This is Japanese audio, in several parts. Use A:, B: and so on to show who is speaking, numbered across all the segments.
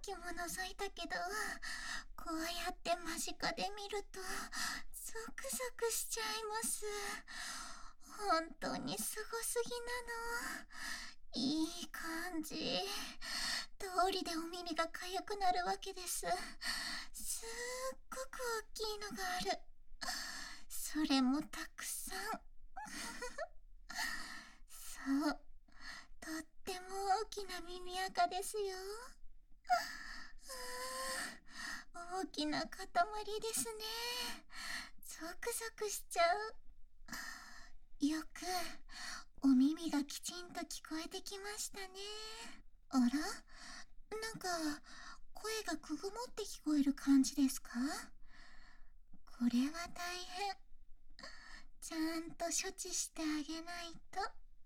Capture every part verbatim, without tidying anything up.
A: きも覗いたけど、こうやって間近で見るとゾクゾクしちゃいます。本当にすごすぎなの。いい感じ。通りでお耳がかゆくなるわけです。すっごく大きいのがある。それもたくさん。そう、とっても大きな耳垢ですよ。大きな塊ですね。ゾクゾクしちゃう。よくお耳がきちんと聞こえてきましたね。あら、なんか声がくぐもって聞こえる感じですか？これは大変。ちゃんと処置してあげないと。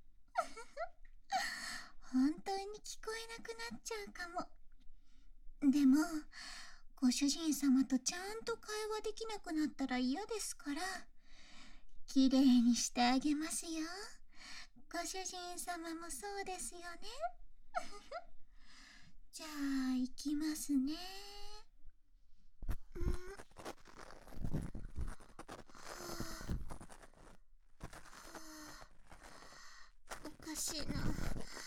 A: 本当に聞こえなくなっちゃうかも。でもご主人様とちゃんと会話できなくなったら嫌ですから、きれいにしてあげますよ。ご主人様もそうですよね。じゃあ行きますね。うん、おかしいな。うん、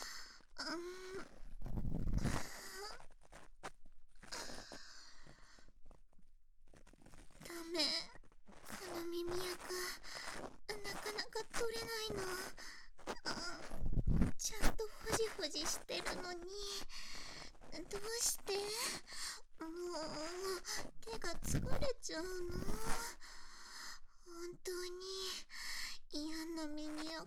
A: ダメ。この耳垢なかなか取れないの。うん、ちゃんとほじほじしてるのに、どうして？もう手が疲れちゃうの。本当に嫌な耳垢なの。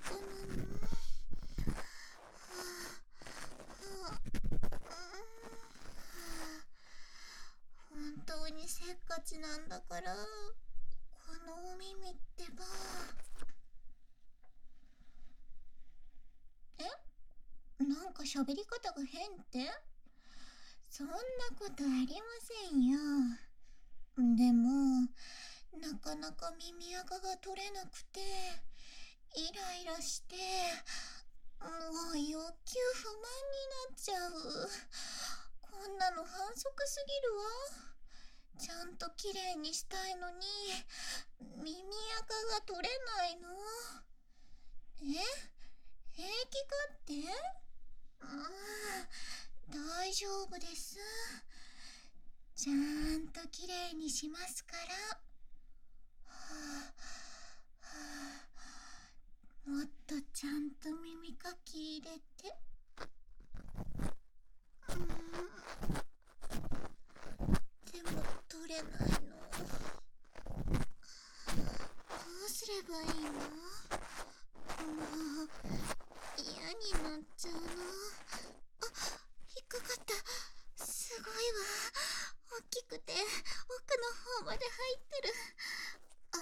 A: 本当にせっかちなんだから、このお耳ってば。え？なんか喋り方が変って？そんなことありませんよ。でもなかなか耳垢が取れなくてイライラして、もう欲求不満になっちゃう。こんなの反則すぎるわ。ちゃんときれいにしたいのに耳垢が取れないの。え？平気かって？ああ、大丈夫です。ちゃんときれいにしますから。はあはあ、もっとちゃんと耳かき入れて。うん、でも取れないの。どうすればいいの？もう嫌になっちゃうの。あ、引っかかった。すごいわ。大きくて奥の方まで入ってる。あ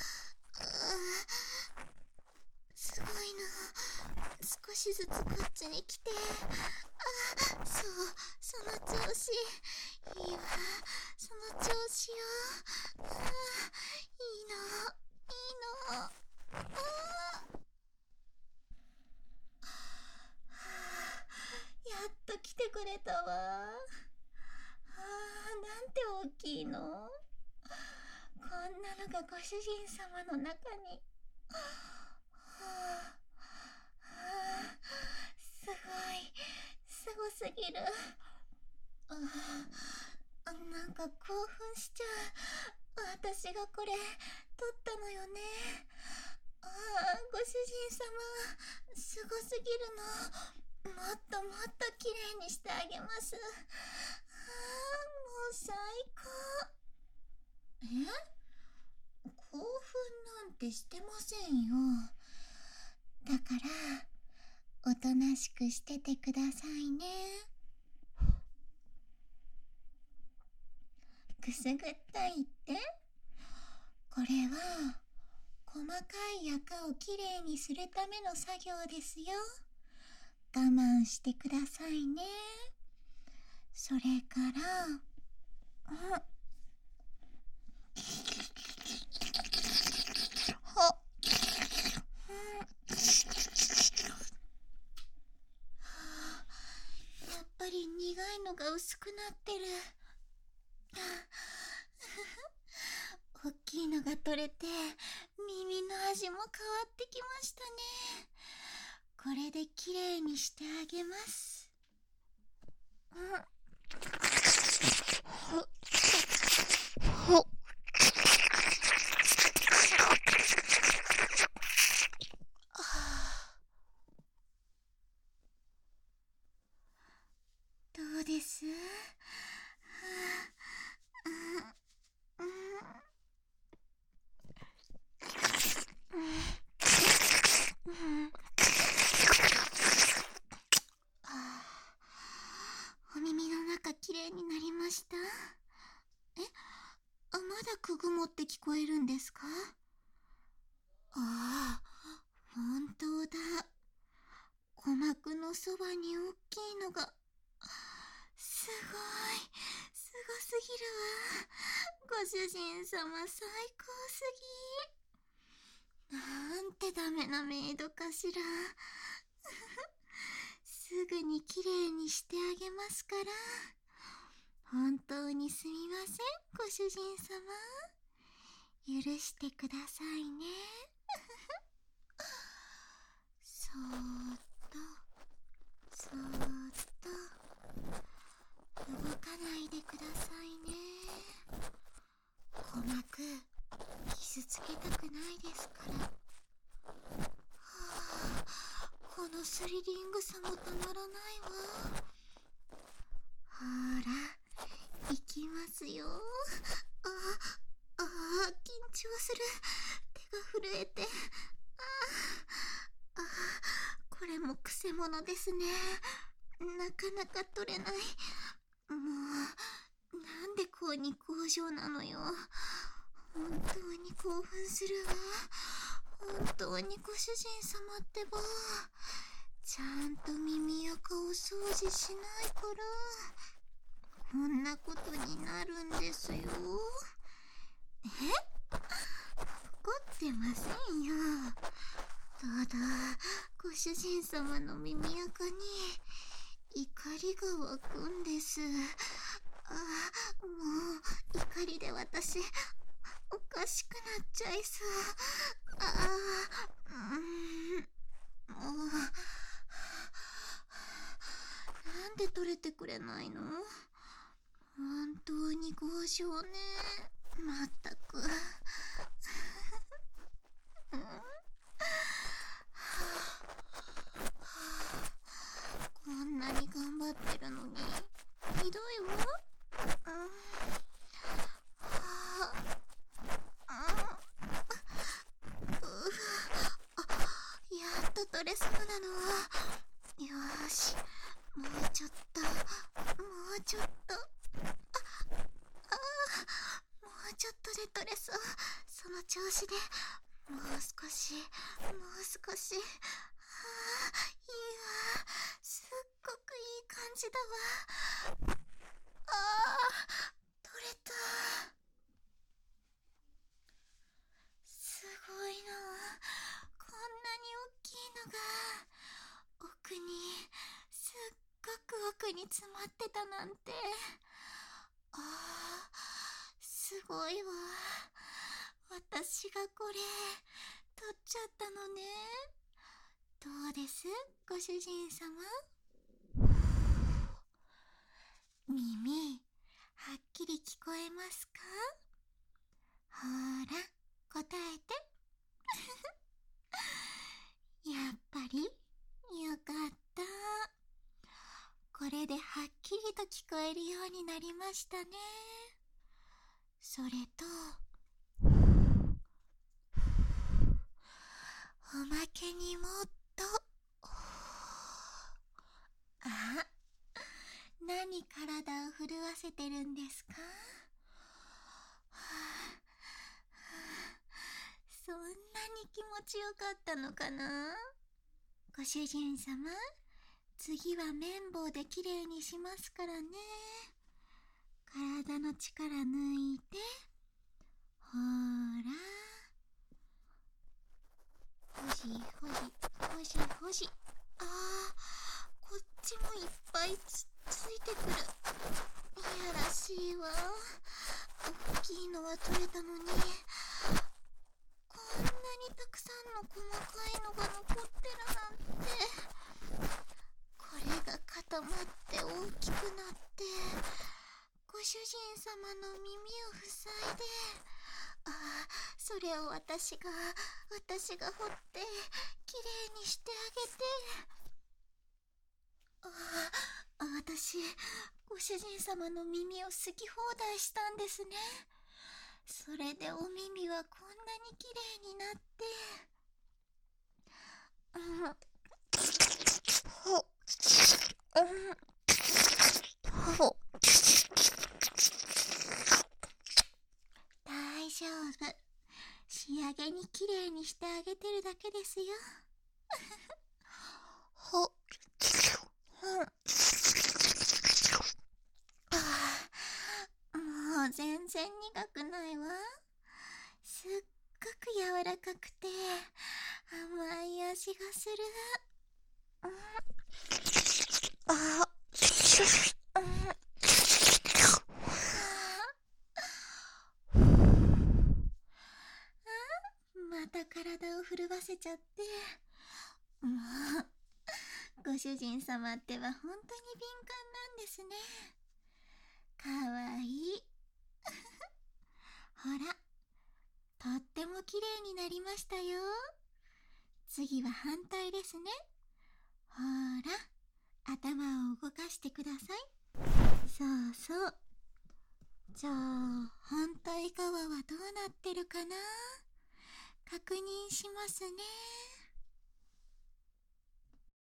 A: あ、すごいな。少しずつこっちに来て。あ、そう、その調子。いいわ、その調子よ。あ、いいの、いいの。ああ、やっと来てくれたわ。ああ、なんて大きいの。こんなのがご主人様の中に。はあ、はあ、すごい、すごすぎる。ああ、なんか興奮しちゃう。私がこれ取ったのよね。ああ、ご主人様、すごすぎるの。もっともっときれいにしてあげます。ああ、もう最高。え？興奮なんてしてませんよ。だからおとなしくしててくださいね。くすぐったいって？これは細かい垢をきれいにするための作業ですよ。我慢してくださいね。それから、あ、ほっ、うん、やっぱり苦いのが薄くなってる。大きいのが取れて耳の味も変わってきましたね。これできれいにしてあげます。どうです？お耳の中きれいになりました？え、あ、まだくぐもって聞こえるんですか？ああ、本当だ。鼓膜のそばに大きいのが。すごい、すごすぎるわ。ご主人様最高すぎ。なんてダメなメイドかしら。すぐにきれいにしてあげますから。本当にすみません、ご主人様。許してくださいね。そーっと、そーっと。動かないでくださいね。鼓膜、傷つけたくないですから。はあ、このスリリングさもたまらないわ。ほーら、いきますよ。ああ、ああ、緊張する。手が震えて。ああ、ああ、これもくせ者ですね。なかなか取れない。もう、なんでこうに高尚なのよ。本当に興奮するわ。本当にご主人様ってば、ちゃんと耳垢を掃除しないから、こんなことになるんですよ。え？怒ってませんよ。ただ、ご主人様の耳垢に怒りが湧くんです。ああ、もう怒りで私おかしくなっちゃいそう。ああ、うーん、もうなんで取れてくれないの？本当に強情ね。まったく。こんなに頑張ってるのにひどいわ。うん、はあ、あ、やっと取れそうなの。よーし、もうちょっと、もうちょっと。あ、あー、もうちょっとで取れそう。その調子でもう少し、もう少し。はあ、いいわ。すっごくいい感じだわ。ああ、取れた。すごいな。こんなに大きいのが奥に、すっごく奥に詰まってたなんて。ああ、すごいわ。私がこれ取っちゃったのね。どうです、ご主人様？耳、はっきり聞こえますか？ほーら、答えて。やっぱりよかった。これではっきりと聞こえるようになりましたね。それと、おまけにもっと。あ、何体を震わせてるんですか？はあ、そんなに気持ちよかったのかな？ご主人様、次は綿棒できれいにしますからね。体の力抜いて。ほーら、ほじほじほじほじ。あー、こっちもいっぱいつついってくる。いやらしいわ。大きいのは取れたのに、こんなにたくさんの細かいのが残ってるなんて。これが固まって大きくなって、ご主人様の耳を塞いで、ああ、それを私が私が掘ってきれいにしてあげて。ああ、私ご主人様の耳を好き放題したんですね。それでお耳はこんなにきれいになって、うん、ほうんほ大丈夫。仕上げにきれいにしてあげてるだけですよ。ほ、うん、ああ、もう全然苦くないわ。すっごく柔らかくて甘い味がする。うん、あ、うん、また体を震わせちゃって。もうご主人様っては本当に敏感なんですね。かわいい。ほら、とっても綺麗になりましたよ。次は反対ですね。ほら、頭を動かしてください。そうそう。じゃあ反対側はどうなってるかな。確認しますね。